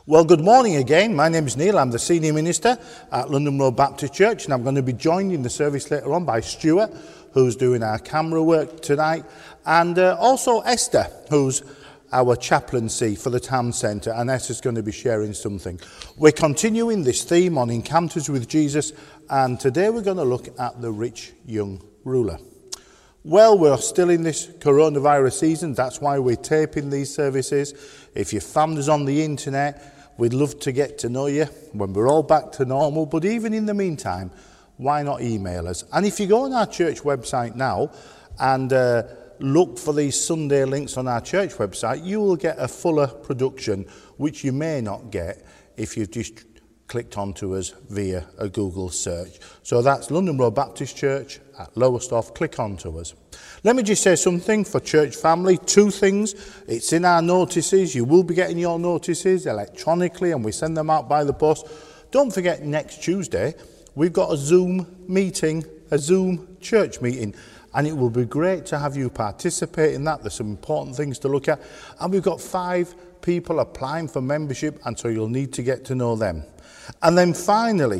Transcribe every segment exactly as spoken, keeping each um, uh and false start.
Well, good morning again. My name is Neil. I'm the Senior Minister at London Road Baptist Church, and I'm going to be joined in the service later on by Stuart, who's doing our camera work tonight, and uh, also Esther, who's our chaplaincy for the town centre, and Esther's going to be sharing something. We're continuing this theme on encounters with Jesus, and today we're going to look at the rich young ruler. Well, we're still in this coronavirus season. That's why we're taping these services. If you found us on the internet, we'd love to get to know you when we're all back to normal. But even in the meantime, why not email us? And if you go on our church website now and uh, look for these Sunday links on our church website, you will get a fuller production, which you may not get if you've just clicked onto us via a Google search. So that's London Road Baptist Church at Lowestoft. Click onto us. Let me just say something for church family. Two things. It's in our notices. You will be getting your notices electronically, and we send them out by the post. Don't forget, next Tuesday, we've got a Zoom meeting, a Zoom church meeting, and it will be great to have you participate in that. There's some important things to look at. And we've got five people applying for membership, and so you'll need to get to know them. And then finally,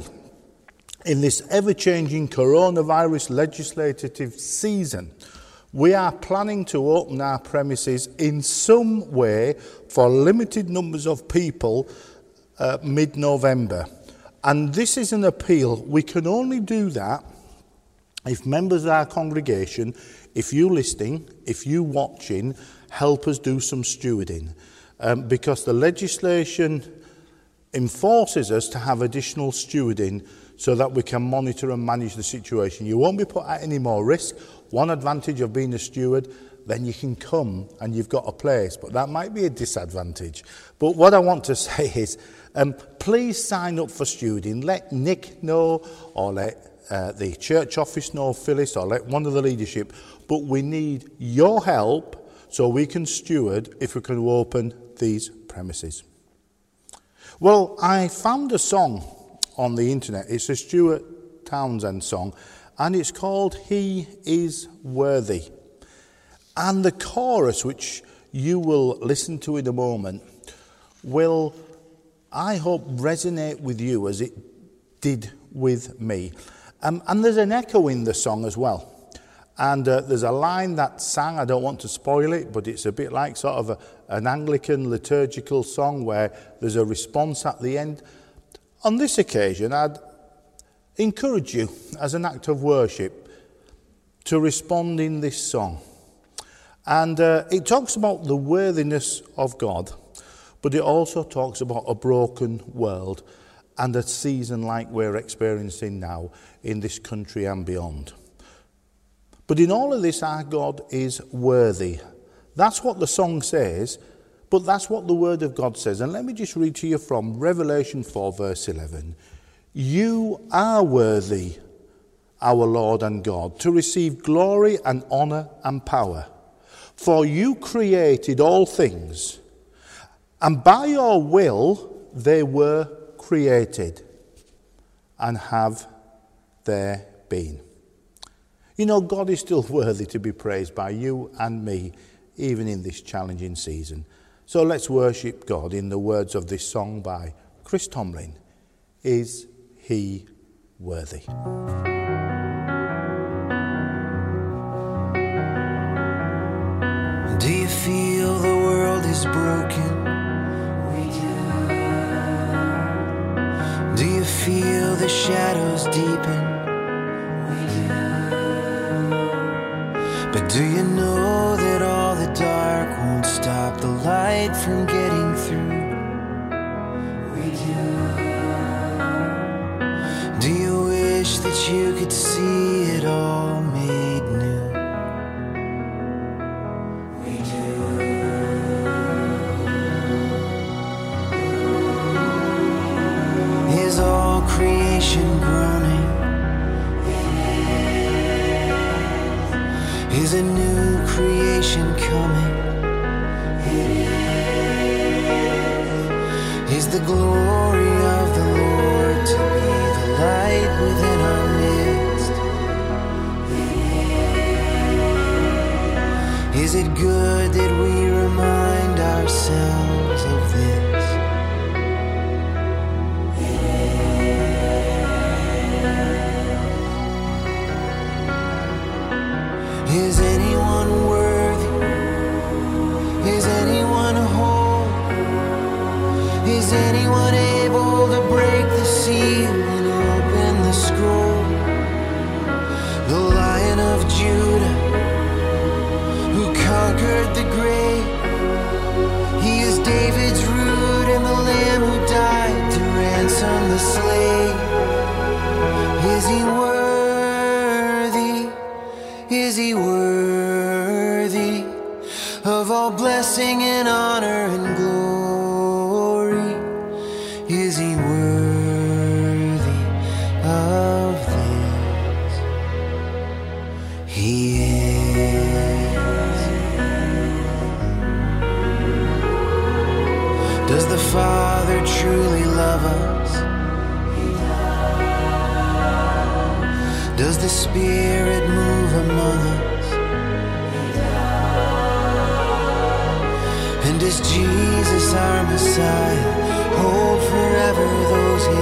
in this ever-changing coronavirus legislative season, we are planning to open our premises in some way for limited numbers of people uh, mid-November. And this is an appeal. We can only do that if members of our congregation, if you listening, if you watching, help us do some stewarding. Um, because the legislation enforces us to have additional stewarding so that we can monitor and manage the situation. You won't be put at any more risk. One advantage of being a steward, then you can come and you've got a place, but that might be a disadvantage. But what I want to say is, um, please sign up for stewarding. Let Nick know, or let uh, the church office know, Phyllis, or let one of the leadership. But we need your help so we can steward if we can open these premises. Well, I found a song on the internet. It's a Stuart Townsend song, and it's called He Is Worthy. And the chorus, which you will listen to in a moment, will, I hope, resonate with you as it did with me. Um, and there's an echo in the song as well. And uh, there's a line that sang, I don't want to spoil it, but it's a bit like sort of a, an Anglican liturgical song where there's a response at the end. On this occasion, I'd encourage you, as an act of worship, to respond in this song. And uh, it talks about the worthiness of God, but it also talks about a broken world and a season like we're experiencing now in this country and beyond. But in all of this, our God is worthy. That's what the song says, but that's what the Word of God says. And let me just read to you from Revelation four, verse eleven. You are worthy, our Lord and God, to receive glory and honour and power. For you created all things, and by your will they were created, and have there been. You know, God is still worthy to be praised by you and me, even in this challenging season. So let's worship God in the words of this song by Chris Tomlin. Is He worthy? Do you feel the world is broken? We do. Do you feel the shadows deepen? But do you know that all the dark won't stop the light from getting through? We do. Do you wish that you could see it all made new? We do. Is all creation groaning? Is a new creation coming? Is the glory of the Lord to be the light within our midst? Is it good that we remind ourselves of this? Is anyone worthy? Is anyone whole? Is anyone able to break the seal and open the scroll? The Lion of Judah, who conquered the grave, he is David's root and the Lamb who died to ransom the slave. Is he worthy? Is he worthy of all blessing and honor and glory? Is he worthy of this? He is. Does the Father truly love us? Does the Spirit move among us? And does Jesus, our Messiah, hold forever those he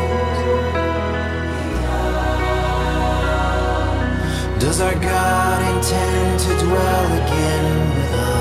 loves? Does our God intend to dwell again with us?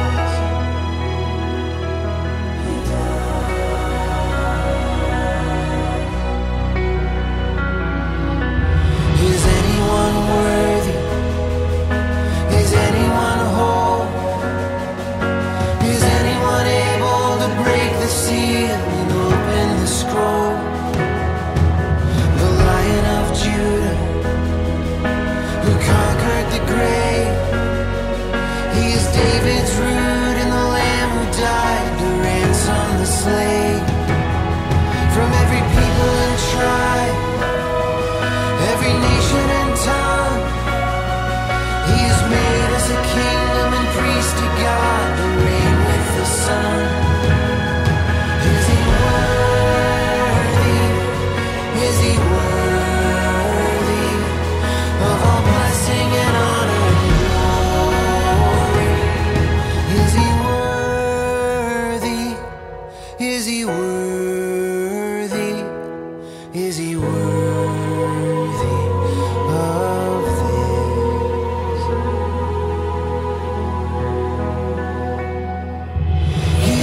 Is anyone worthy? Is anyone whole? Is anyone able to break the seal and open the scroll? The Lion of Judah, who conquered the grave, he is David's root and the Lamb who died to ransom the slave. From every people and tribe, every nation and tongue, he has made us a kingdom and priest to God to reign with the Son. Is he worthy? Is he worthy of all blessing and honor and glory? Is he worthy? Is he worthy? Is he worthy of this? He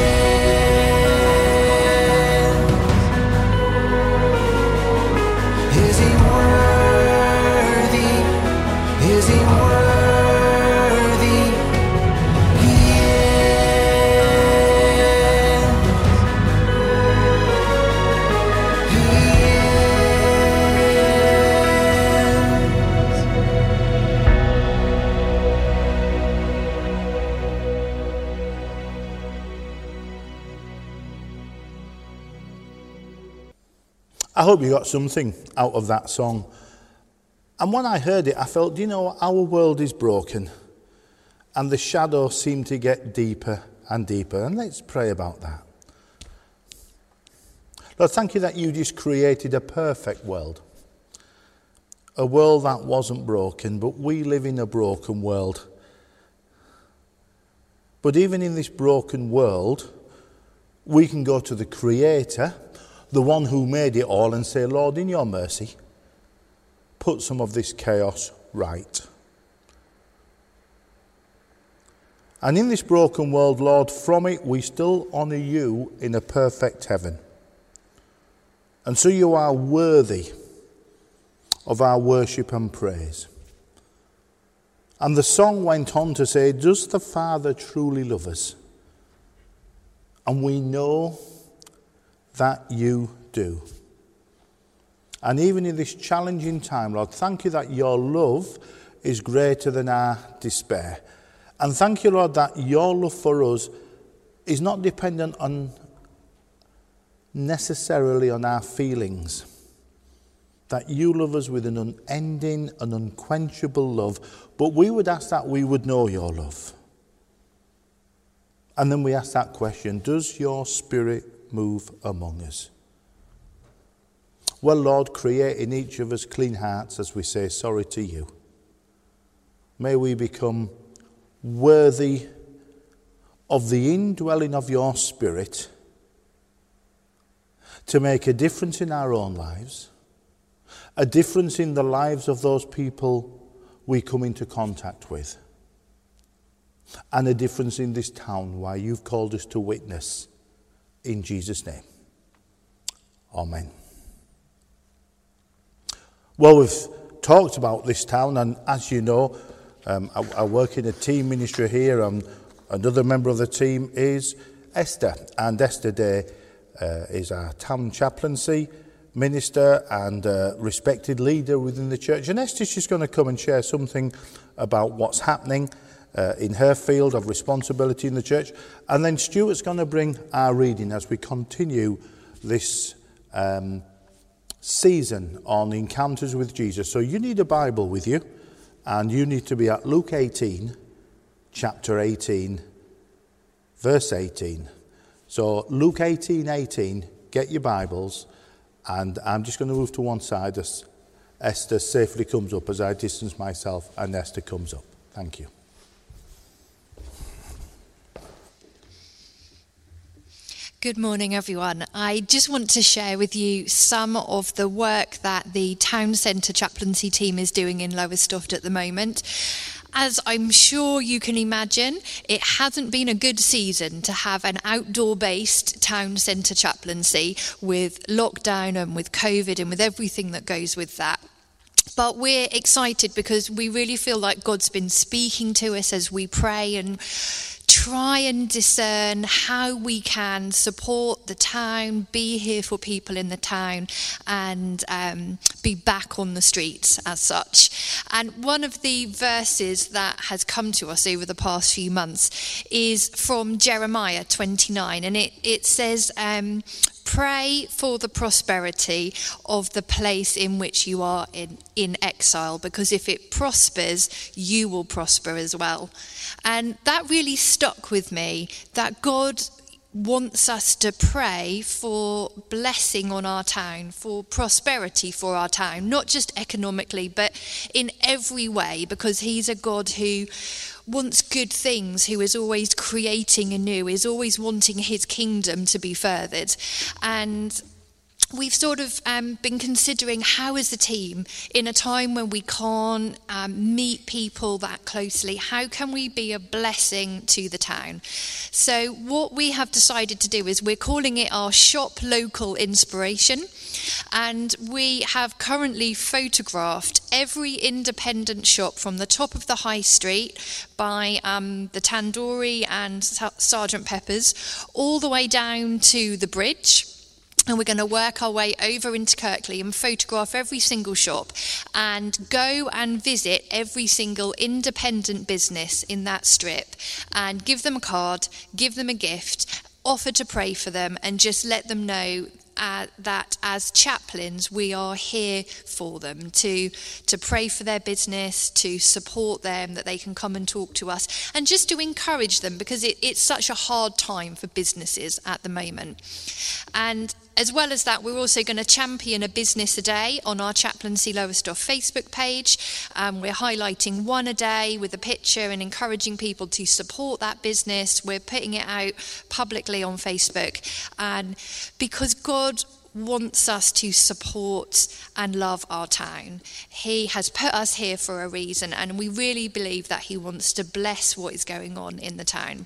is. Is he worthy? Is he worthy? He is. He I hope you got something out of that song. And when I heard it, I felt, do you know, our world is broken and the shadows seem to get deeper and deeper. And let's pray about that. Lord, thank you that you just created a perfect world. A world that wasn't broken, but we live in a broken world. But even in this broken world, we can go to the Creator, the one who made it all, and say, Lord, in your mercy, put some of this chaos right. And in this broken world, Lord, from it we still honour you in a perfect heaven. And so you are worthy of our worship and praise. And the song went on to say, does the Father truly love us? And we know that you do. And even in this challenging time, Lord, thank you that your love is greater than our despair. And thank you, Lord, that your love for us is not dependent on necessarily on our feelings. That you love us with an unending and unquenchable love. But we would ask that we would know your love. And then we ask that question, does your Spirit move among us? Well, Lord, create in each of us clean hearts as we say sorry to you. May we become worthy of the indwelling of your Spirit to make a difference in our own lives, a difference in the lives of those people we come into contact with. And a difference in this town why you've called us to witness. In Jesus' name. Amen. Well, we've talked about this town, and as you know, um, I, I work in a team ministry here, and another member of the team is Esther. And Esther Day uh, is our town chaplaincy minister and uh, respected leader within the church. And Esther's just going to come and share something about what's happening uh, in her field of responsibility in the church. And then Stuart's going to bring our reading as we continue this um, season on encounters with Jesus. So you need a Bible with you, and you need to be at Luke eighteen, chapter eighteen, verse eighteen. So Luke eighteen, eighteen, get your Bibles, and I'm just going to move to one side as Esther safely comes up, as I distance myself and Esther comes up. Thank you. Good morning, everyone. I just want to share with you some of the work that the Town Centre chaplaincy team is doing in Lowestoft at the moment. As I'm sure you can imagine, it hasn't been a good season to have an outdoor-based town centre chaplaincy with lockdown and with COVID and with everything that goes with that. But we're excited because we really feel like God's been speaking to us as we pray and try and discern how we can support the town, be here for people in the town, and um, be back on the streets as such. And one of the verses that has come to us over the past few months is from Jeremiah twenty-nine, and it, it says, um, pray for the prosperity of the place in which you are in, in exile, because if it prospers, you will prosper as well. And that really stuck with me, that God wants us to pray for blessing on our town, for prosperity for our town, not just economically, but in every way, because he's a God who wants good things, who is always creating anew, is always wanting his kingdom to be furthered. And we've sort of um, been considering how as a team, in a time when we can't um, meet people that closely, how can we be a blessing to the town? So what we have decided to do is we're calling it our Shop Local Inspiration. And we have currently photographed every independent shop from the top of the high street by um, the Tandoori and Sergeant Pepper's all the way down to the bridge. And we're going to work our way over into Kirkley and photograph every single shop and go and visit every single independent business in that strip and give them a card, give them a gift, offer to pray for them, and just let them know Uh, that as chaplains we are here for them, to to pray for their business, to support them, that they can come and talk to us, and just to encourage them, because it, it's such a hard time for businesses at the moment. And as well as that, we're also going to champion a business a day on our Chaplaincy Lowestoft Facebook page. Um, we're highlighting one a day with a picture and encouraging people to support that business. We're putting it out publicly on Facebook, and because God wants us to support and love our town. He has put us here for a reason, and we really believe that he wants to bless what is going on in the town.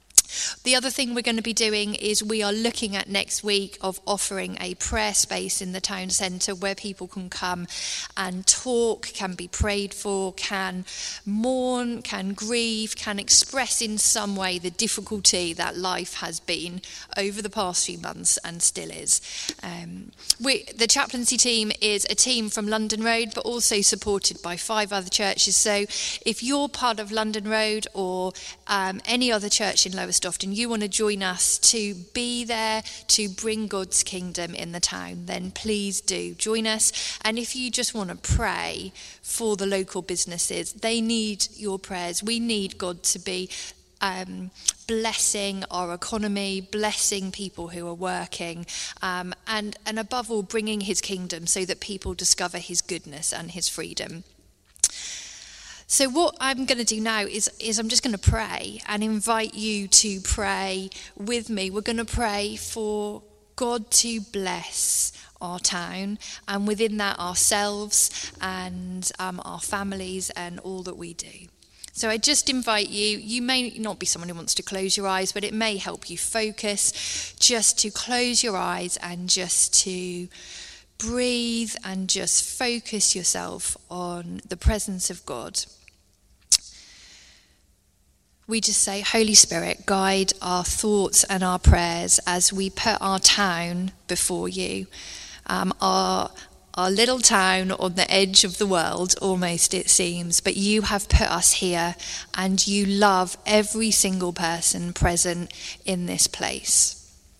The other thing we're going to be doing is we are looking at next week of offering a prayer space in the town centre where people can come and talk, can be prayed for, can mourn, can grieve, can express in some way the difficulty that life has been over the past few months and still is. Um, we, the chaplaincy team is a team from London Road, but also supported by five other churches. So if you're part of London Road or um, any other church in Lowestoft, and you want to join us to be there to bring God's kingdom in the town, then please do join us. And if you just want to pray for the local businesses, they need your prayers. We need God to be um, blessing our economy, blessing people who are working, um, and, and above all, bringing his kingdom so that people discover his goodness and his freedom. So what I'm going to do now is, is I'm just going to pray and invite you to pray with me. We're going to pray for God to bless our town, and within that ourselves and um, our families and all that we do. So I just invite you, you may not be someone who wants to close your eyes, but it may help you focus, just to close your eyes and just to breathe and just focus yourself on the presence of God. We just say, Holy Spirit, guide our thoughts and our prayers as we put our town before you. Um, our, our little town on the edge of the world, almost it seems, but you have put us here and you love every single person present in this place.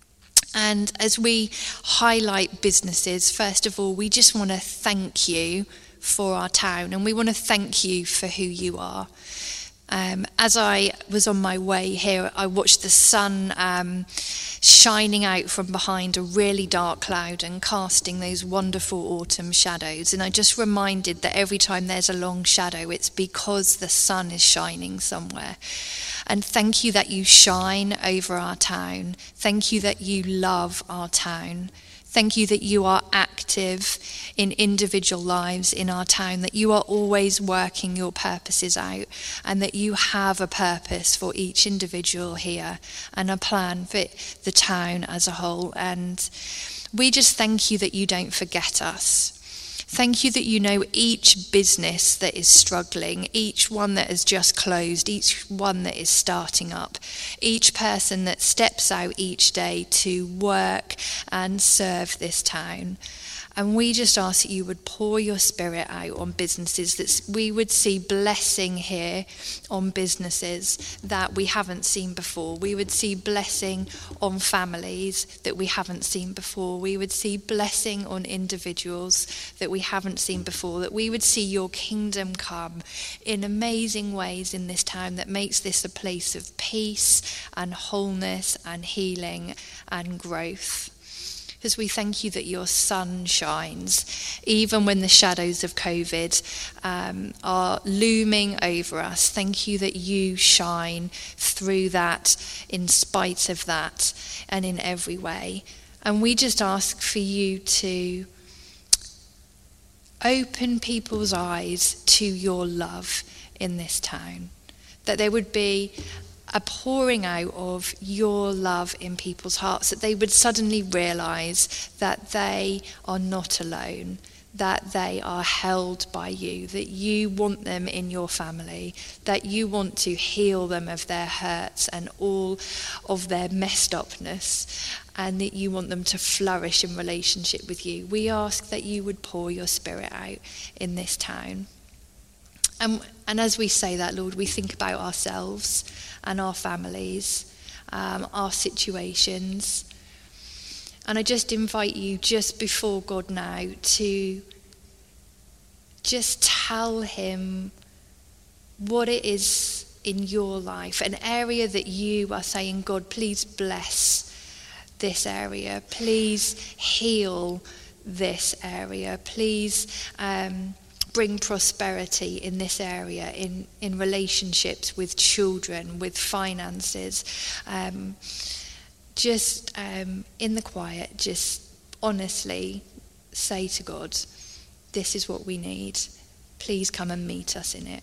And as we highlight businesses, first of all, we just want to thank you for our town, and we want to thank you for who you are. Um, as I was on my way here, I watched the sun um, shining out from behind a really dark cloud and casting those wonderful autumn shadows. And I just reminded that every time there's a long shadow, it's because the sun is shining somewhere. And thank you that you shine over our town. Thank you that you love our town. Thank you that you are active in individual lives in our town, that you are always working your purposes out, and that you have a purpose for each individual here and a plan for the town as a whole. And we just thank you that you don't forget us. Thank you that you know each business that is struggling, each one that has just closed, each one that is starting up, each person that steps out each day to work and serve this town. And we just ask that you would pour your spirit out on businesses, that we would see blessing here on businesses that we haven't seen before. We would see blessing on families that we haven't seen before. We would see blessing on individuals that we haven't seen before. That we would see your kingdom come in amazing ways in this town that makes this a place of peace and wholeness and healing and growth. Because we thank you that your sun shines, even when the shadows of COVID um, are looming over us. Thank you that you shine through that, in spite of that, and in every way. And we just ask for you to open people's eyes to your love in this town, that there would be a pouring out of your love in people's hearts, that they would suddenly realise that they are not alone, that they are held by you, that you want them in your family, that you want to heal them of their hurts and all of their messed upness, and that you want them to flourish in relationship with you. We ask that you would pour your spirit out in this town. And, and as we say that, Lord, we think about ourselves and our families, um, our situations. And I just invite you just before God now to just tell him what it is in your life, an area that you are saying, God, please bless this area. Please heal this area. Please um, bring prosperity in this area, in, in relationships with children, with finances. Um, just um, in the quiet, just honestly say to God, this is what we need. Please come and meet us in it.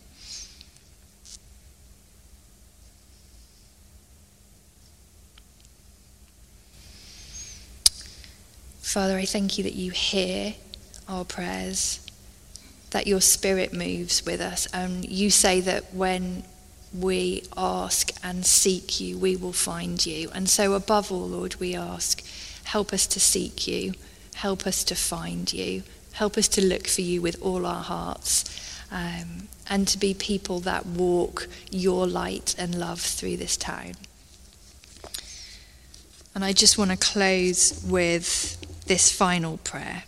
Father, I thank you that you hear our prayers, that your spirit moves with us, and you say that when we ask and seek you, we will find you. And so above all, Lord, we ask, help us to seek you, help us to find you, help us to look for you with all our hearts, um, and to be people that walk your light and love through this town. And I just want to close with this final prayer.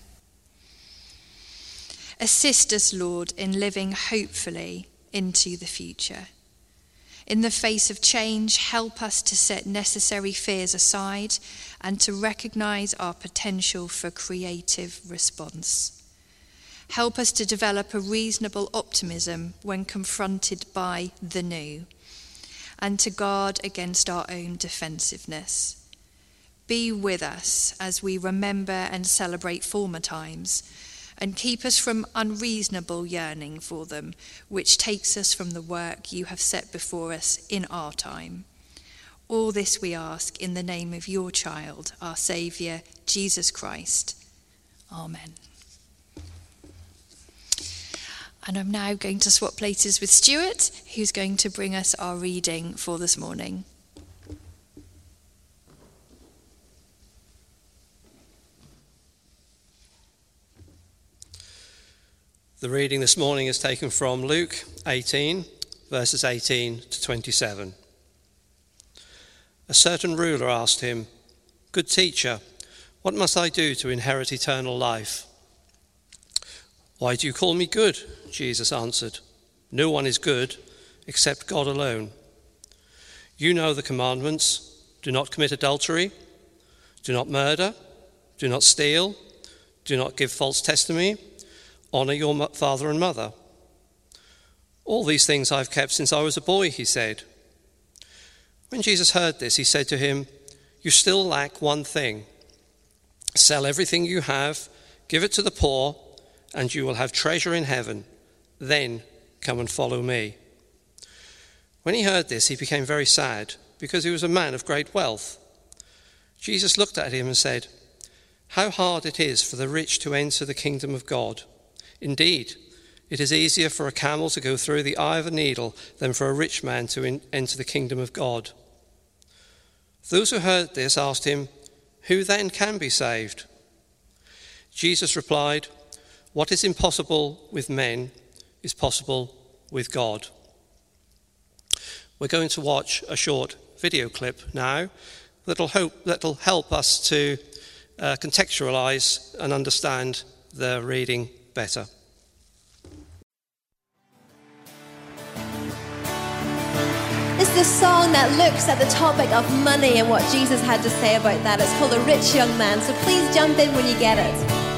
Assist us, Lord, in living hopefully into the future. In the face of change, help us to set necessary fears aside and to recognize our potential for creative response. Help us to develop a reasonable optimism when confronted by the new, and to guard against our own defensiveness. Be with us as we remember and celebrate former times, and keep us from unreasonable yearning for them, which takes us from the work you have set before us in our time. All this we ask in the name of your child, our Saviour, Jesus Christ. Amen. And I'm now going to swap places with Stuart, who's going to bring us our reading for this morning. The reading this morning is taken from Luke eighteen, verses eighteen to twenty-seven. A certain ruler asked him, "Good teacher, what must I do to inherit eternal life?" "Why do you call me good?" Jesus answered. "No one is good except God alone. You know the commandments: do not commit adultery, do not murder, do not steal, do not give false testimony, honor your father and mother." "All these things I've kept since I was a boy," he said. When Jesus heard this, he said to him, "You still lack one thing. Sell everything you have, give it to the poor, and you will have treasure in heaven. Then come and follow me." When he heard this, he became very sad, because he was a man of great wealth. Jesus looked at him and said, "How hard it is for the rich to enter the kingdom of God. Indeed, it is easier for a camel to go through the eye of a needle than for a rich man to in- enter the kingdom of God." Those who heard this asked him, "Who then can be saved?" Jesus replied, "What is impossible with men is possible with God." We're going to watch a short video clip now that'll, hope, that'll help us to uh, contextualize and understand the reading better. This is a song that looks at the topic of money and what Jesus had to say about that. It's called A Rich Young Man, so please jump in when you get it.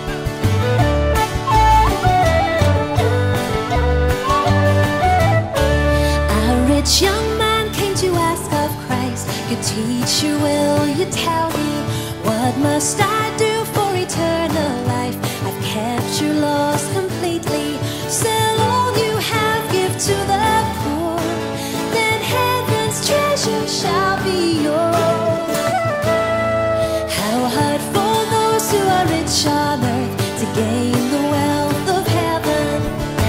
A rich young man came to ask of Christ, "Good teacher, will you tell me, what must I do for eternal life? I've kept your laws completely. Sell all you have, give to the poor, then heaven's treasure shall be yours." How hard for those who are rich on earth to gain the wealth of heaven.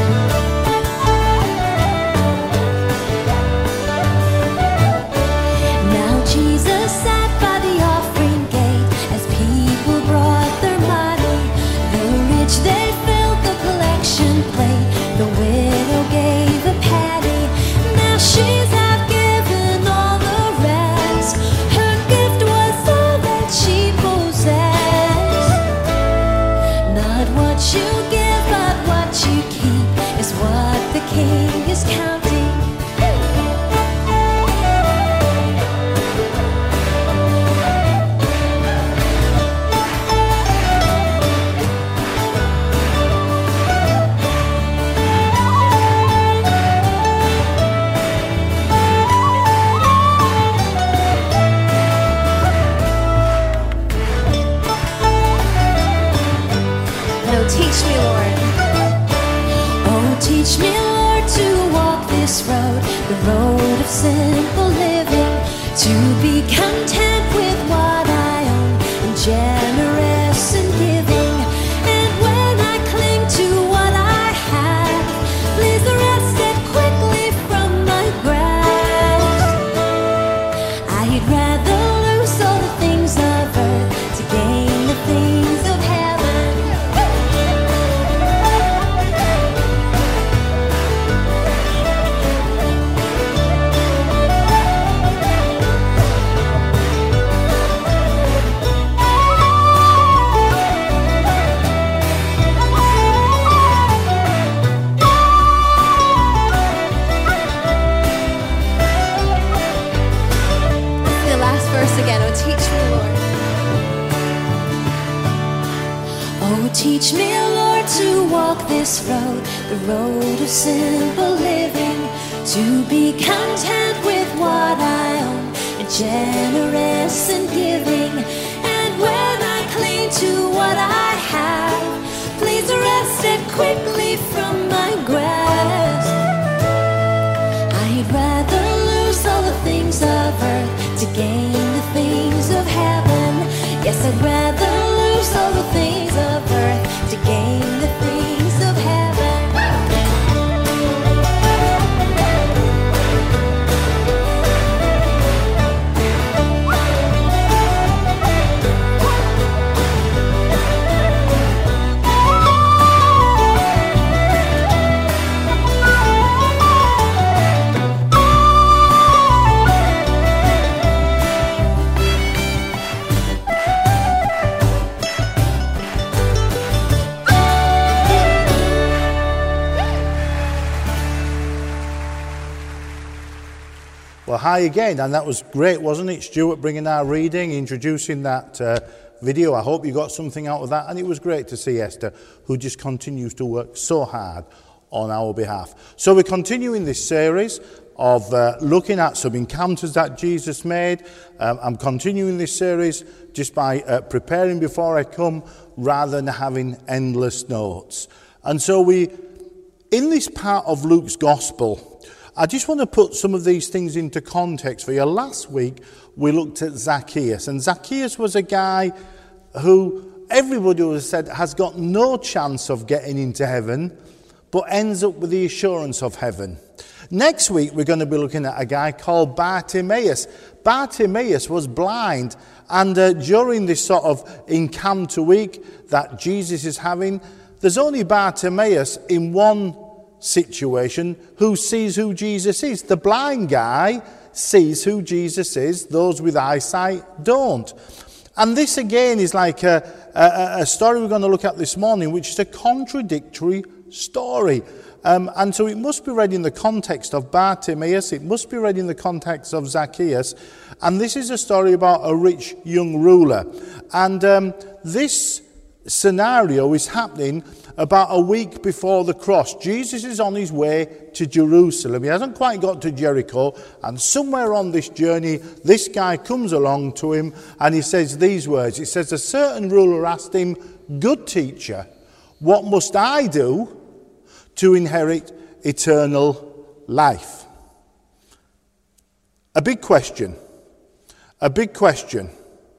Now Jesus sat by the offering gate as people brought their money. The rich, they filled the collection plate. The widow gave a penny. Now she's out given all the rest. Her gift was all that she possessed. Not what you give, but what you keep is what the King is counting. Teach me, Lord. Oh, teach me, Lord, to walk this road, the road of simple living, to be content with what I own and generous in giving. And when I cling to what I have, please wrest it quickly from my grasp. I'd rather lose all the things of earth to gain the things of heaven. Again, oh, teach me, Lord. Oh, teach me, Lord, to walk this road, the road of simple living, to be content with what I own and generous and giving. And when I cling to what I have, please wrest it quickly from my grasp. I'd rather lose all the things of earth to gain the things of heaven. Yes, I'd rather lose all the things of earth to gain the things of heaven. Well, hi again, and that was great, wasn't it? Stuart bringing our reading, introducing that uh, video. I hope you got something out of that, and it was great to see Esther, who just continues to work so hard on our behalf. So we're continuing this series of uh, looking at some encounters that Jesus made. Um, I'm continuing this series just by uh, preparing before I come, rather than having endless notes. And so we, in this part of Luke's Gospel, I just want to put some of these things into context for you. Last week, we looked at Zacchaeus. And Zacchaeus was a guy who everybody would have said has got no chance of getting into heaven, but ends up with the assurance of heaven. Next week, we're going to be looking at a guy called Bartimaeus. Bartimaeus was blind. And uh, during this sort of encounter week that Jesus is having, there's only Bartimaeus in one situation who sees who Jesus is. The blind guy sees who Jesus is. Those with eyesight don't. And this again is like a, a, a story we're going to look at this morning, which is a contradictory story. Um, and so it must be read in the context of Bartimaeus. It must be read in the context of Zacchaeus. And this is a story about a rich young ruler. And um, this scenario is happening about a week before the cross. Jesus is on his way to Jerusalem. He hasn't quite got to Jericho, and somewhere on this journey, this guy comes along to him and he says these words. He says, a certain ruler asked him, "Good teacher, what must I do to inherit eternal life?" A big question. A big question.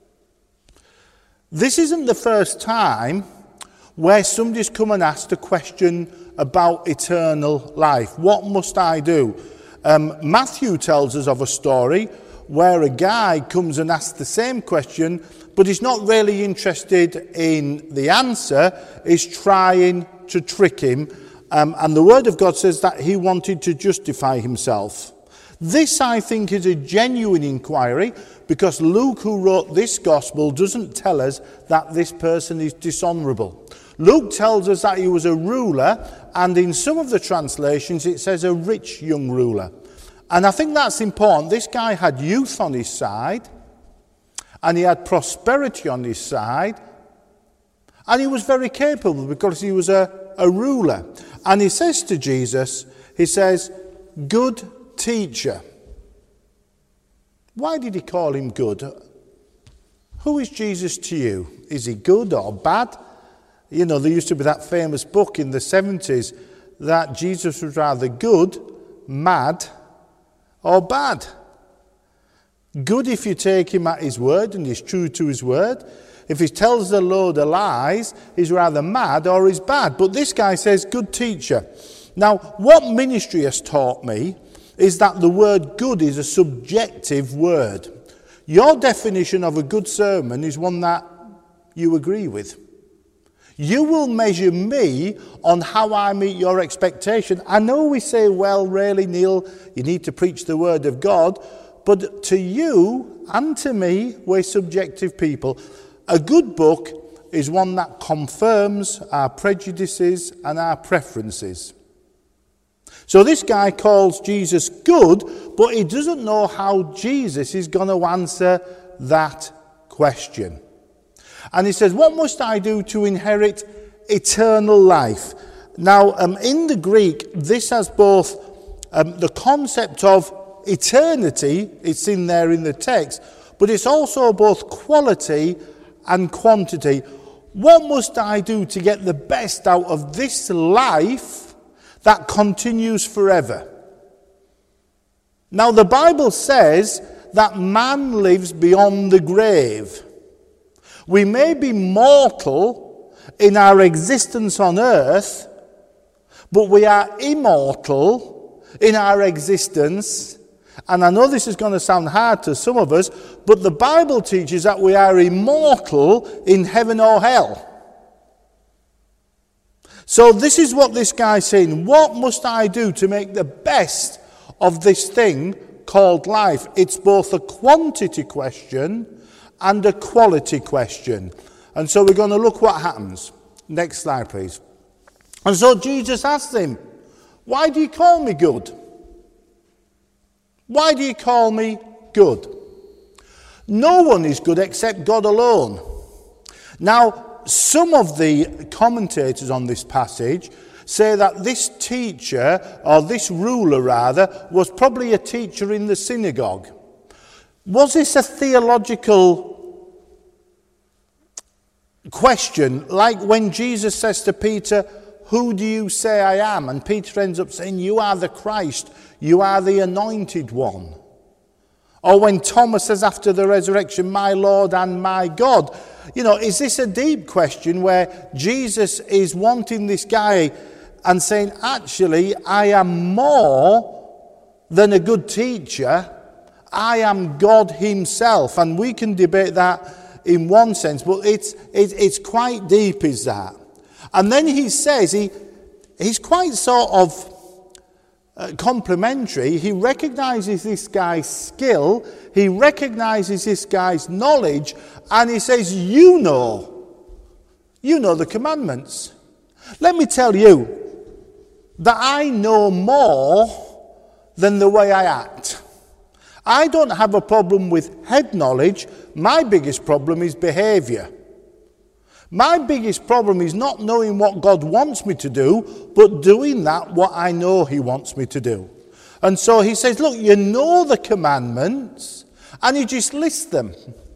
This isn't the first time where somebody's come and asked a question about eternal life. What must I do? Um, Matthew tells us of a story where a guy comes and asks the same question, but he's not really interested in the answer. He's trying to trick him. Um, and the Word of God says that he wanted to justify himself. This, I think, is a genuine inquiry, because Luke, who wrote this gospel, doesn't tell us that this person is dishonourable. Luke tells us that he was a ruler, and in some of the translations it says a rich young ruler. And I think that's important. This guy had youth on his side, and he had prosperity on his side, and he was very capable because he was a, a ruler. And he says to Jesus, he says, "Good teacher." Why did he call him good? Who is Jesus to you? Is he good or bad? You know, there used to be that famous book in the seventies that Jesus was rather good, mad, or bad. Good if you take him at his word and he's true to his word. If he tells a load of lies, he's rather mad or he's bad. But this guy says, "Good teacher." Now, what ministry has taught me is that the word good is a subjective word. Your definition of a good sermon is one that you agree with. You will measure me on how I meet your expectation. I know we say, well, really, Neil, you need to preach the word of God. But to you and to me, we're subjective people. A good book is one that confirms our prejudices and our preferences. So this guy calls Jesus good, but he doesn't know how Jesus is going to answer that question. And he says, "What must I do to inherit eternal life?" Now, um, in the Greek, this has both um, the concept of eternity, it's in there in the text, but it's also both quality and quantity. What must I do to get the best out of this life that continues forever? Now, the Bible says that man lives beyond the grave. We may be mortal in our existence on earth, but we are immortal in our existence. And I know this is going to sound hard to some of us, but the Bible teaches that we are immortal in heaven or hell. So this is what this guy's saying. What must I do to make the best of this thing called life? It's both a quantity question and a quality question. And so we're going to look what happens. Next slide, please. And so Jesus asked him, why do you call me good? Why do you call me good? No one is good except God alone. Now, some of the commentators on this passage say that this teacher, or this ruler rather, was probably a teacher in the synagogue. Was this a theological question, like when Jesus says to Peter, who do you say I am? And Peter ends up saying, you are the Christ, you are the anointed one. Or when Thomas says after the resurrection, my Lord and my God. You know, is this a deep question where Jesus is wanting this guy and saying, actually, I am more than a good teacher. I am God himself. And we can debate that in one sense, but it's, it's, it's quite deep, is that. And then he says, he, he's quite sort of uh, complimentary. He recognizes this guy's skill. He recognizes this guy's knowledge. And he says, you know, you know the commandments. Let me tell you that I know more than the way I act. I don't have a problem with head knowledge. My biggest problem is behavior. My biggest problem is not knowing what God wants me to do, but doing that what I know he wants me to do. And so he says, look, you know the commandments, and he just lists them.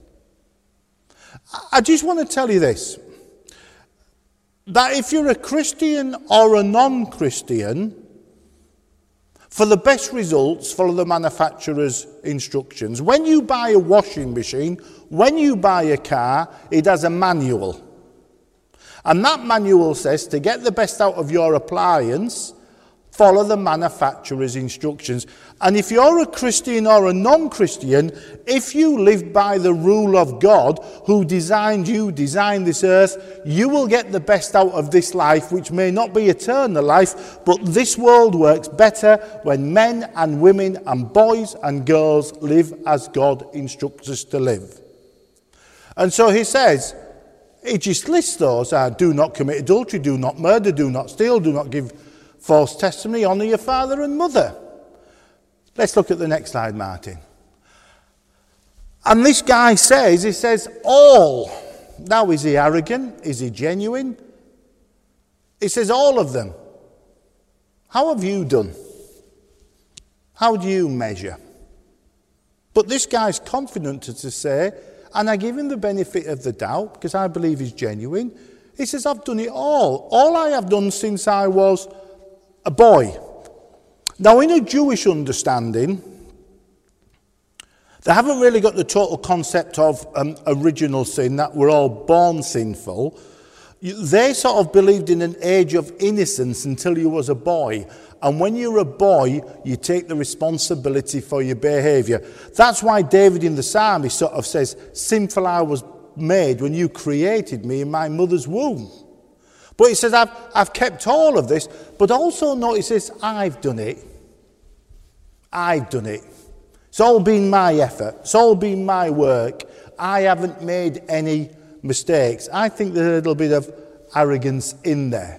I just want to tell you this, that if you're a Christian or a non-Christian, for the best results, follow the manufacturer's instructions. When you buy a washing machine, when you buy a car, it has a manual. And that manual says to get the best out of your appliance, follow the manufacturer's instructions. And if you're a Christian or a non-Christian, if you live by the rule of God, who designed you, designed this earth, you will get the best out of this life, which may not be eternal life, but this world works better when men and women and boys and girls live as God instructs us to live. And so he says, he just lists those, uh, do not commit adultery, do not murder, do not steal, do not give false testimony, honour your father and mother. Let's look at the next slide, Martin. And this guy says, he says, all. Now, is he arrogant? Is he genuine? He says, all of them. How have you done? How do you measure? But this guy's confident to say, and I give him the benefit of the doubt, because I believe he's genuine. He says, I've done it all. All I have done since I was a boy. Now, in a Jewish understanding, they haven't really got the total concept of um, original sin, that we're all born sinful. They sort of believed in an age of innocence until you was a boy. And when you're a boy, you take the responsibility for your behaviour. That's why David in the psalm, he sort of says, sinful I was made when you created me in my mother's womb. But he says, I've, I've kept all of this, but also notice this, I've done it. I've done it. It's all been my effort. It's all been my work. I haven't made any mistakes. I think there's a little bit of arrogance in there.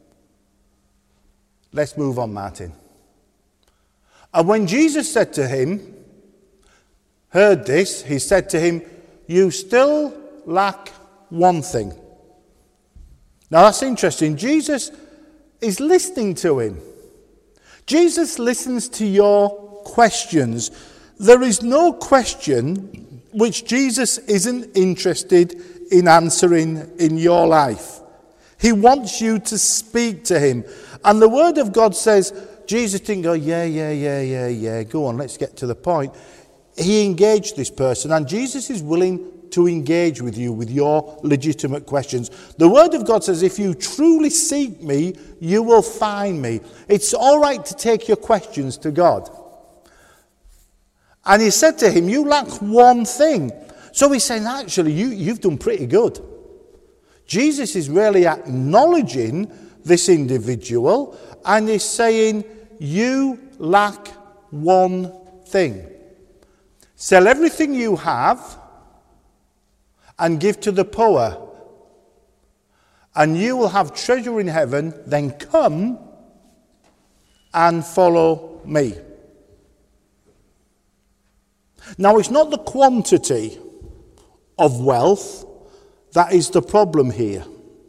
Let's move on, Martin. And when Jesus said to him, heard this, he said to him, you still lack one thing. Now that's interesting. Jesus is listening to him. Jesus listens to your questions. There is no question which Jesus isn't interested in answering in your life. He wants you to speak to him. And the Word of God says, Jesus didn't go, yeah, yeah, yeah, yeah, yeah, go on, let's get to the point. He engaged this person, and Jesus is willing to engage with you with your legitimate questions. The Word of God says, if you truly seek me, you will find me. It's all right to take your questions to God. And he said to him, you lack one thing. So he's saying, actually, you, you've done pretty good. Jesus is really acknowledging this individual, and he's saying, you lack one thing. Sell everything you have and give to the poor, and you will have treasure in heaven. Then come and follow me. Now, it's not the quantity of wealth that is the problem here.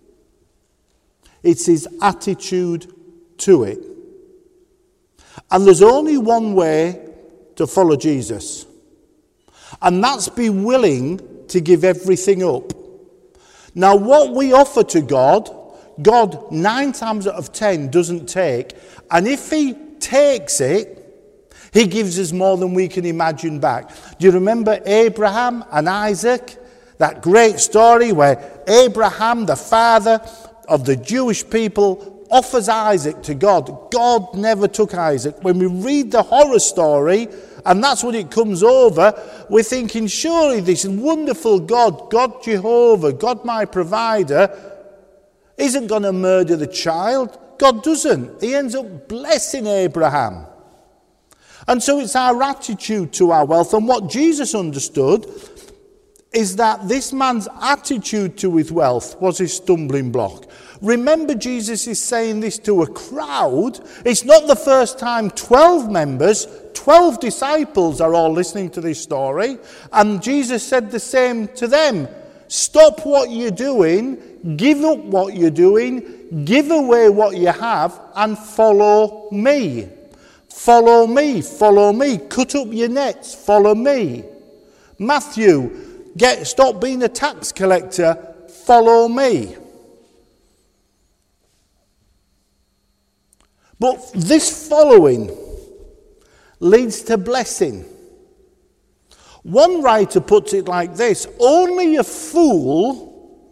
It's his attitude to it. And there's only one way to follow Jesus, and that's be willing to give everything up. Now, what we offer to God, God nine times out of ten doesn't take. And if he takes it, he gives us more than we can imagine back. Do you remember Abraham and Isaac? That great story where Abraham, the father of the Jewish people, offers Isaac to God. God never took Isaac. When we read the horror story, and that's when it comes over, we're thinking, surely this wonderful God, God Jehovah, God my provider, isn't going to murder the child. God doesn't. He ends up blessing Abraham. And so it's our attitude to our wealth. And what Jesus understood is that this man's attitude to his wealth was his stumbling block. Remember, Jesus is saying this to a crowd. It's not the first time twelve members, twelve disciples are all listening to this story. And Jesus said the same to them. Stop what you're doing, give up what you're doing, give away what you have, and follow me. Follow me, follow me. Cut up your nets, follow me. Matthew, get stop being a tax collector, follow me. But this following leads to blessing. One writer puts it like this: only a fool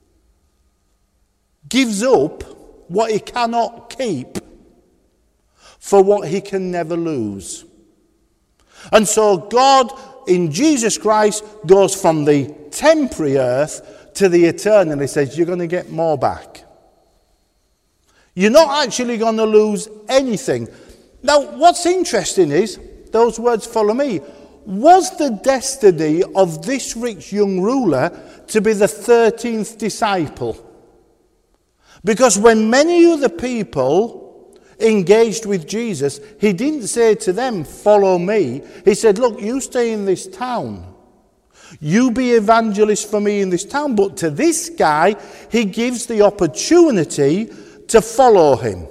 gives up what he cannot keep for what he can never lose. And so God in Jesus Christ goes from the temporary earth to the eternal. He says, you're going to get more back. You're not actually going to lose anything. Now, what's interesting is, those words follow me. Was the destiny of this rich young ruler to be the thirteenth disciple? Because when many other people engaged with Jesus, he didn't say to them, follow me. He said, look, you stay in this town. You be evangelist for me in this town. But to this guy, he gives the opportunity to follow him.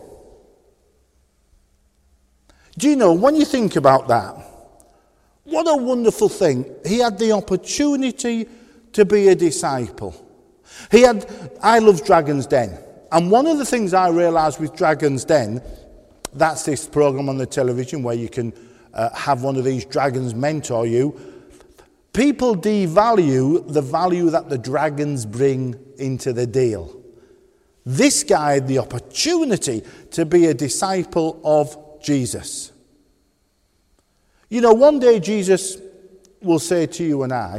Do you know, when you think about that, what a wonderful thing. He had the opportunity to be a disciple. He had, I love Dragon's Den. And one of the things I realised with Dragon's Den, that's this programme on the television where you can uh, have one of these dragons mentor you. People devalue the value that the dragons bring into the deal. This guy had the opportunity to be a disciple of Jesus. You know, one day Jesus will say to you and I,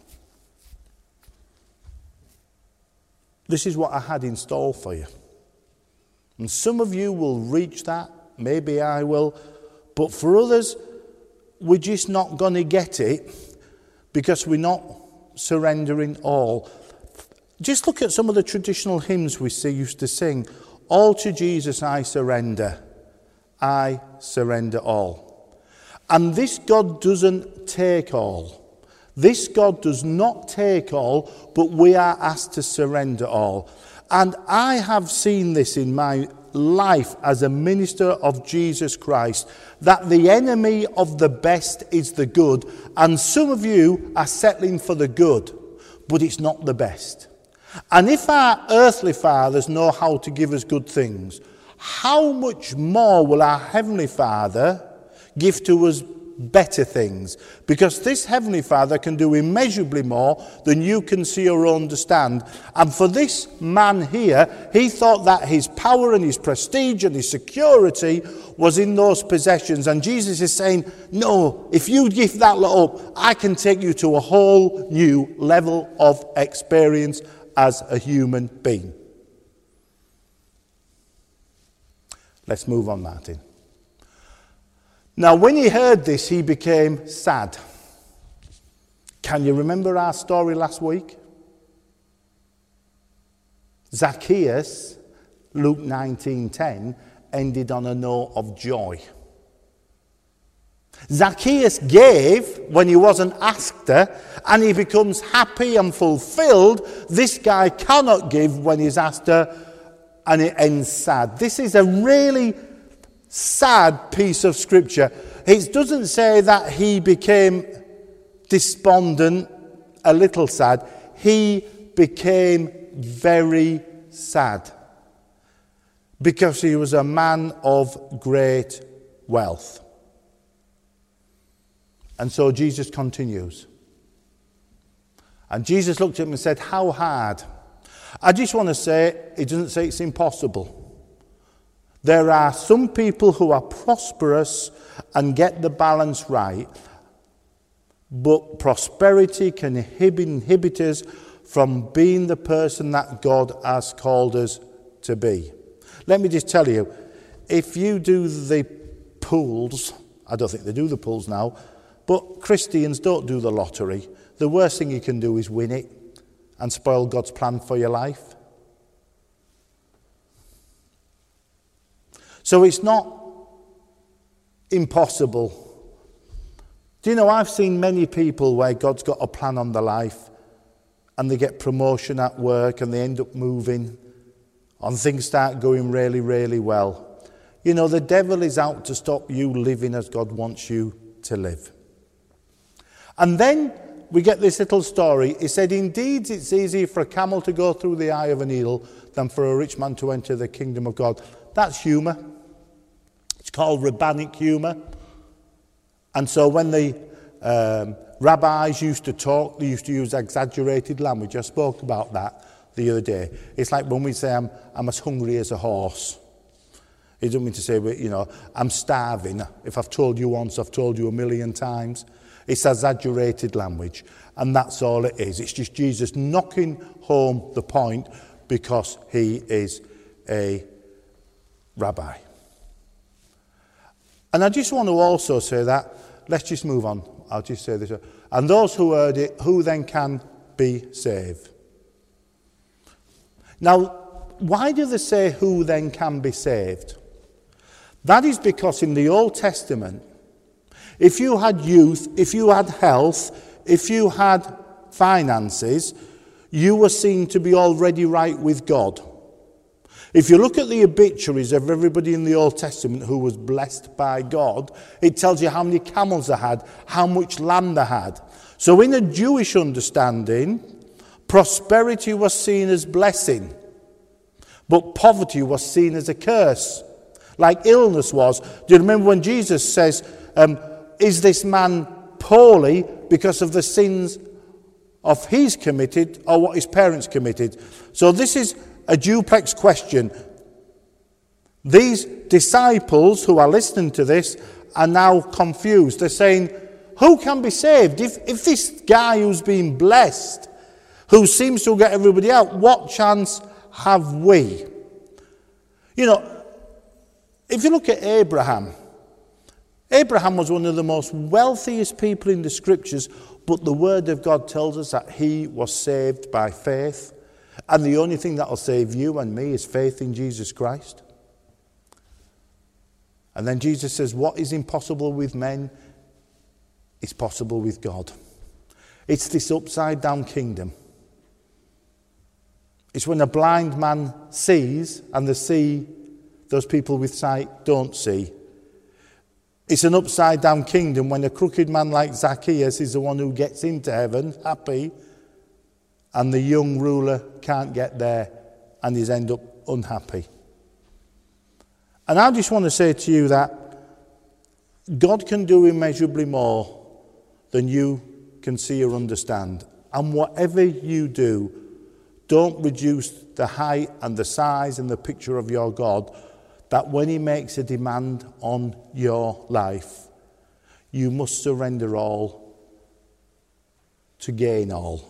this is what I had in store for you. And some of you will reach that, maybe I will, but for others, we're just not going to get it because we're not surrendering all. Just look at some of the traditional hymns we see, used to sing. All to Jesus I surrender. I surrender all. And this God doesn't take all. This God does not take all, but we are asked to surrender all. And I have seen this in my life as a minister of Jesus Christ, that the enemy of the best is the good, and some of you are settling for the good, but it's not the best. And if our earthly fathers know how to give us good things, how much more will our Heavenly Father give to us better things? Because this Heavenly Father can do immeasurably more than you can see or understand. And for this man here, he thought that his power and his prestige and his security was in those possessions. And Jesus is saying, no, if you give that lot up, I can take you to a whole new level of experience as a human being. Let's move on, Martin. Now, when he heard this, he became sad. Can you remember our story last week? Zacchaeus, Luke nineteen ten, ended on a note of joy. Zacchaeus gave when he wasn't asked to, and he becomes happy and fulfilled. This guy cannot give when he's asked to, and it ends sad. This is a really sad piece of scripture. It doesn't say that he became despondent, a little sad. He became very sad because he was a man of great wealth. And so Jesus continues. And Jesus looked at him and said, how hard? I just want to say, it doesn't say it's impossible. There are some people who are prosperous and get the balance right, but prosperity can inhibit us from being the person that God has called us to be. Let me just tell you, if you do the pools, I don't think they do the pools now, but Christians don't do the lottery. The worst thing you can do is win it and spoil God's plan for your life. So it's not impossible. Do you know, I've seen many people where God's got a plan on their life and they get promotion at work and they end up moving and things start going really, really well. You know, the devil is out to stop you living as God wants you to live. And then we get this little story. He said, indeed, it's easier for a camel to go through the eye of a needle than for a rich man to enter the kingdom of God. That's humour. It's called rabbinic humour. And so when the um, rabbis used to talk, they used to use exaggerated language. I spoke about that the other day. It's like when we say, I'm, I'm as hungry as a horse. It doesn't mean to say, you know, I'm starving. If I've told you once, I've told you a million times. It's exaggerated language, and that's all it is. It's just Jesus knocking home the point because he is a rabbi. And I just want to also say that, let's just move on. I'll just say this. And those who heard it, who then can be saved? Now, why do they say who then can be saved? That is because in the Old Testament, if you had youth, if you had health, if you had finances, you were seen to be already right with God. If you look at the obituaries of everybody in the Old Testament who was blessed by God, it tells you how many camels they had, how much land they had. So in a Jewish understanding, prosperity was seen as blessing, but poverty was seen as a curse, like illness was. Do you remember when Jesus says, um, is this man poorly because of the sins of his committed or what his parents committed? So this is a duplex question. These disciples who are listening to this are now confused. They're saying, who can be saved? If, if this guy who's been blessed, who seems to get everybody out, what chance have we? You know, if you look at Abraham, Abraham was one of the most wealthiest people in the scriptures, but the word of God tells us that he was saved by faith. And the only thing that will save you and me is faith in Jesus Christ. And then Jesus says, what is impossible with men is possible with God. It's this upside down kingdom. It's when a blind man sees and they see those people with sight don't see. It's an upside down kingdom when a crooked man like Zacchaeus is the one who gets into heaven, happy, and the young ruler can't get there and he's end up unhappy. And I just want to say to you that God can do immeasurably more than you can see or understand. And whatever you do, don't reduce the height and the size and the picture of your God, that when he makes a demand on your life, you must surrender all to gain all.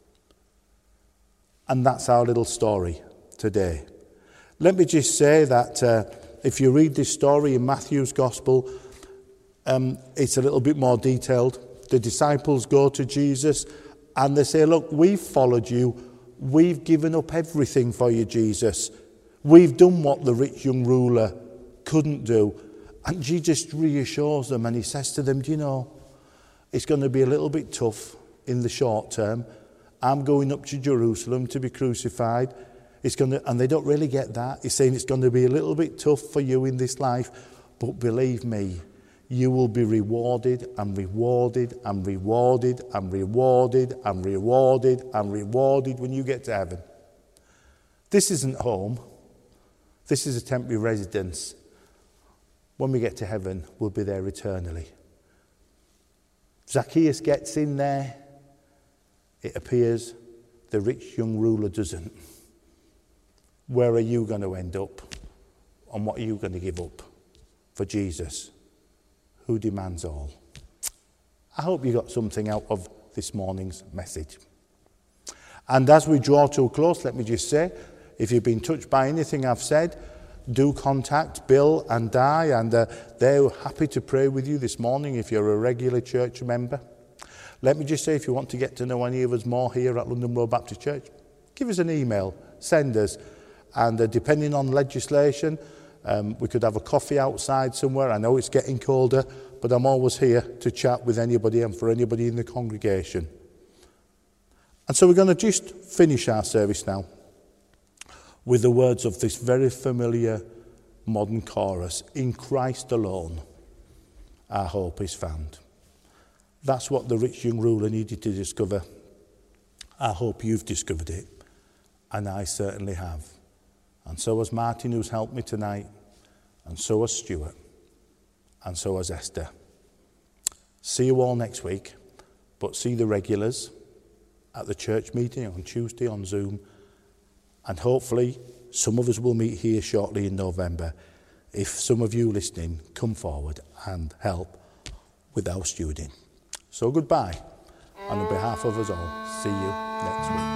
And that's our little story today. Let me just say that uh, if you read this story in Matthew's Gospel, um, it's a little bit more detailed. The disciples go to Jesus and they say, look, we've followed you. We've given up everything for you, Jesus. We've done what the rich young ruler couldn't do. And Jesus reassures them and he says to them, do you know, it's going to be a little bit tough in the short term. I'm going up to Jerusalem to be crucified. It's going to, and they don't really get that. He's saying it's going to be a little bit tough for you in this life, but believe me, you will be rewarded and rewarded and rewarded and rewarded and rewarded and rewarded when you get to heaven. This isn't home. This is a temporary residence. When we get to heaven, we'll be there eternally. Zacchaeus gets in there. It appears the rich young ruler doesn't. Where are you going to end up? And what are you going to give up for Jesus, who demands all? I hope you got something out of this morning's message. And as we draw to a close, let me just say, if you've been touched by anything I've said, do contact Bill and Di, and uh, they're happy to pray with you this morning if you're a regular church member. Let me just say, if you want to get to know any of us more here at London Road Baptist Church, give us an email, send us, and uh, depending on legislation, um, we could have a coffee outside somewhere. I know it's getting colder, but I'm always here to chat with anybody and for anybody in the congregation. And so we're going to just finish our service now with the words of this very familiar modern chorus, in Christ alone our hope is found. That's what the rich young ruler needed to discover. I hope you've discovered it, and I certainly have. And so has Martin, who's helped me tonight, and so has Stuart, and so has Esther. See you all next week, but see the regulars at the church meeting on Tuesday on Zoom, and hopefully some of us will meet here shortly in November. If some of you listening, come forward and help with our stewarding. So goodbye, and on behalf of us all, see you next week.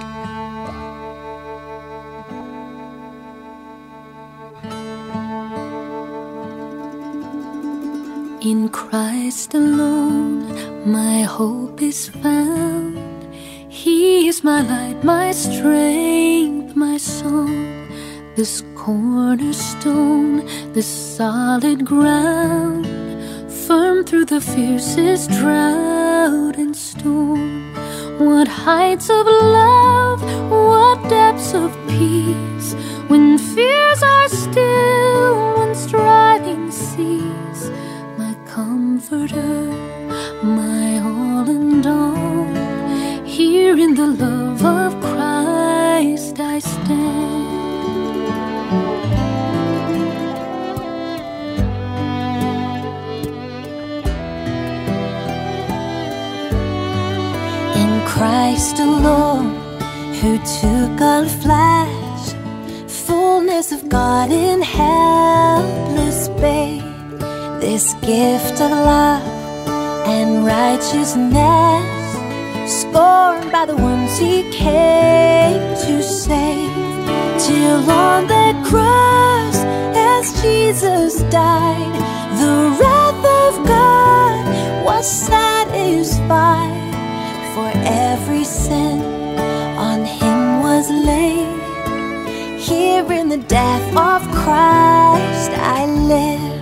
Bye. In Christ alone, my hope is found. He is my light, my strength, my song. This cornerstone, this solid ground, firm through the fiercest drought and storm. What heights of love, what depths of peace, when fears are still, when striving cease. My comforter, my all and all, here in the love of Christ I stand. Christ alone, who took on flesh, fullness of God in helpless babe. This gift of love and righteousness, scorned by the ones he came to save. Till on the cross, as Jesus died, the wrath of God was satisfied. For every sin on him was laid. Here in the death of Christ I live.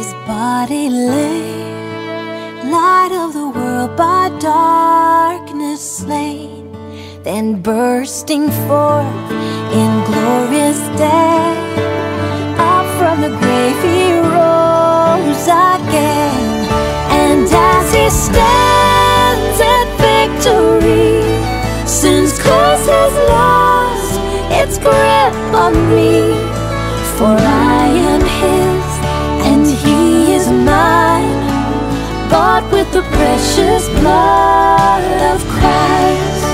his body lay, light of the world by darkness slain, then bursting forth in glorious day, up from the grave he rose again. And as he stands in victory, sin's curse has lost its grip on me. For I am his and he is mine, bought with the precious blood of Christ.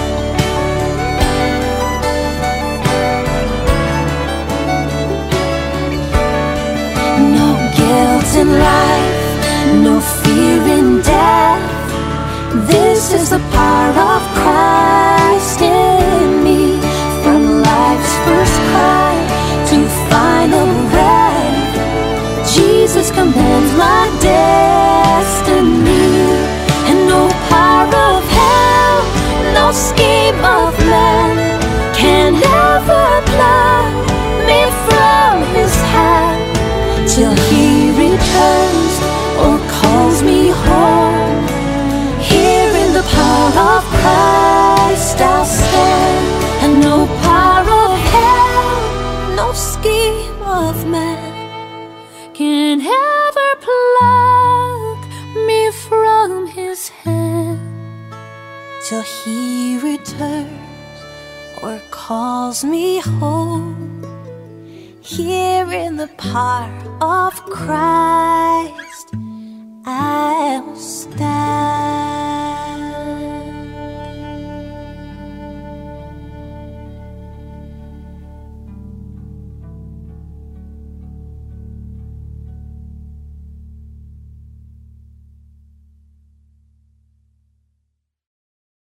No guilt in life, no fear in death. This is the power of Christ in me. From life's first cry to final breath, Jesus commands my destiny. And no power of hell, no scheme of man can ever pluck me from his hand, till he returns or calls me home. Here in the power of Christ I'll stand, and no power of hell, no scheme of man can ever pluck me from his hand, till he returns or calls me home. Here in the power of Christ